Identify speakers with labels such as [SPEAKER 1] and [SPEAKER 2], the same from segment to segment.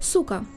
[SPEAKER 1] Сука.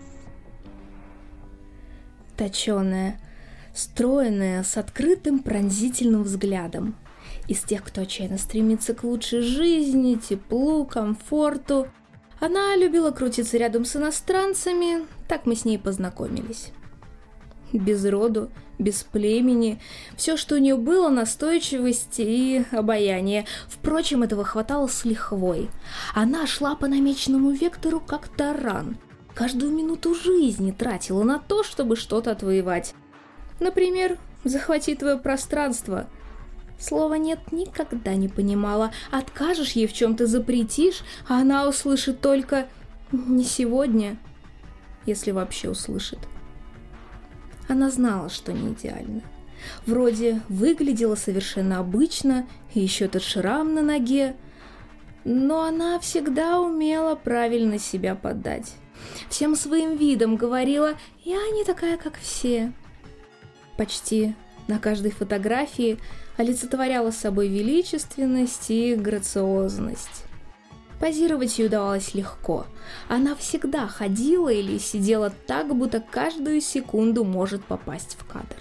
[SPEAKER 1] Точёная, стройная, с открытым пронзительным взглядом. Из тех, кто отчаянно стремится к лучшей жизни, теплу, комфорту. Она любила крутиться рядом с иностранцами, так мы с ней познакомились. Без роду, без племени, все, что у нее было, настойчивости и обаяние. Впрочем, этого хватало с лихвой. Она шла по намеченному вектору, как таран. Каждую минуту жизни тратила на то, чтобы что-то отвоевать. Например, захватить твое пространство. Слова «нет» никогда не понимала. Откажешь ей в чем-то, запретишь, а она услышит только «не сегодня», если вообще услышит. Она знала, что не идеально. Вроде выглядела совершенно обычно, и еще этот шрам на ноге, но она всегда умела правильно себя подать. Всем своим видом говорила «я не такая, как все». Почти на каждой фотографии олицетворяла собой величественность и грациозность. Позировать ей удавалось легко. Она всегда ходила или сидела так, будто каждую секунду может попасть в кадр.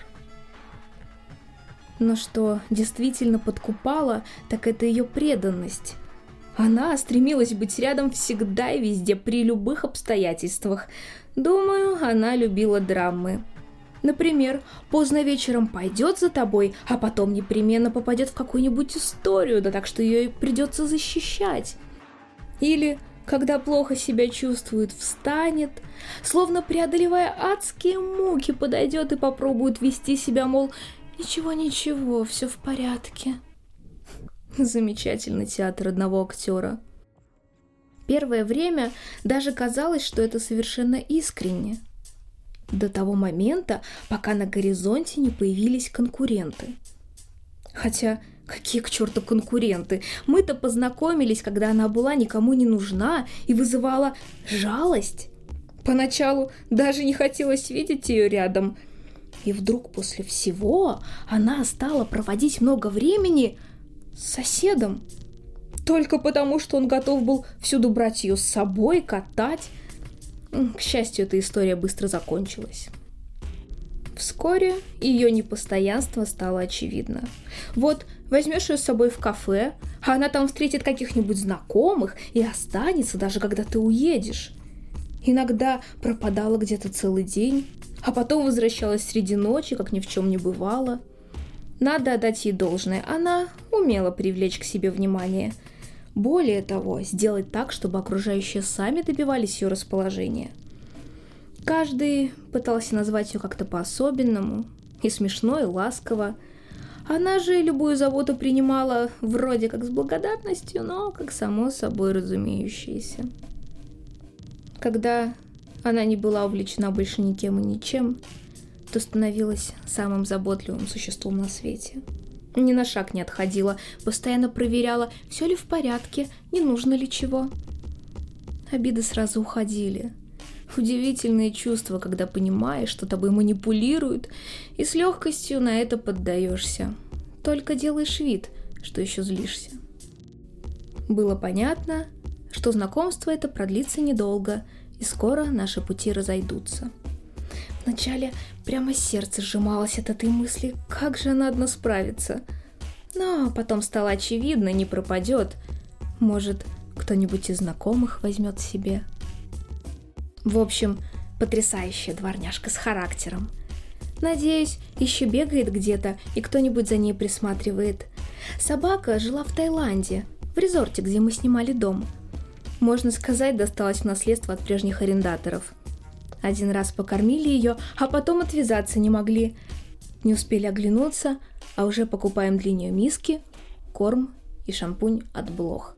[SPEAKER 1] Но что действительно подкупало, так это ее преданность. Она стремилась быть рядом всегда и везде, при любых обстоятельствах. Думаю, она любила драмы. Например, поздно вечером пойдет за тобой, а потом непременно попадет в какую-нибудь историю, да так, что ее придется защищать. Или, когда плохо себя чувствует, встанет, словно преодолевая адские муки, подойдет и попробует вести себя, мол, ничего, все в порядке. Замечательный театр одного актера. Первое время даже казалось, что это совершенно искренне. До того момента, пока на горизонте не появились конкуренты. Хотя, какие к черту конкуренты? Мы-то познакомились, когда она была никому не нужна и вызывала жалость. Поначалу даже не хотелось видеть ее рядом. И вдруг после всего она стала проводить много времени с соседом. Только потому, что он готов был всюду брать ее с собой, катать. К счастью, эта история быстро закончилась. Вскоре ее непостоянство стало очевидно. Вот возьмешь ее с собой в кафе, а она там встретит каких-нибудь знакомых и останется, даже когда ты уедешь. Иногда пропадала где-то целый день, а потом возвращалась среди ночи, как ни в чем не бывало. Надо отдать ей должное, она умела привлечь к себе внимание. Более того, сделать так, чтобы окружающие сами добивались ее расположения. Каждый пытался назвать ее как-то по-особенному, и смешно, и ласково. Она же любую заботу принимала вроде как с благодарностью, но как само собой разумеющееся. Когда она не была увлечена больше никем и ничем, то становилась самым заботливым существом на свете. Ни на шаг не отходила, постоянно проверяла, все ли в порядке, не нужно ли чего. Обиды сразу уходили. Удивительные чувства, когда понимаешь, что тобой манипулируют, и с легкостью на это поддаешься. Только делаешь вид, что еще злишься. Было понятно, что знакомство это продлится недолго, и скоро наши пути разойдутся. Вначале прямо сердце сжималось от этой мысли, как же она одна справится. Но потом стало очевидно, не пропадет. Может, кто-нибудь из знакомых возьмет себе. В общем, потрясающая дворняжка с характером. Надеюсь, еще бегает где-то, и кто-нибудь за ней присматривает. Собака жила в Таиланде, в резорте, где мы снимали дом. Можно сказать, досталась в наследство от прежних арендаторов. Один раз покормили ее, а потом отвязаться не могли. Не успели оглянуться, а уже покупаем для нее миски, корм и шампунь от блох.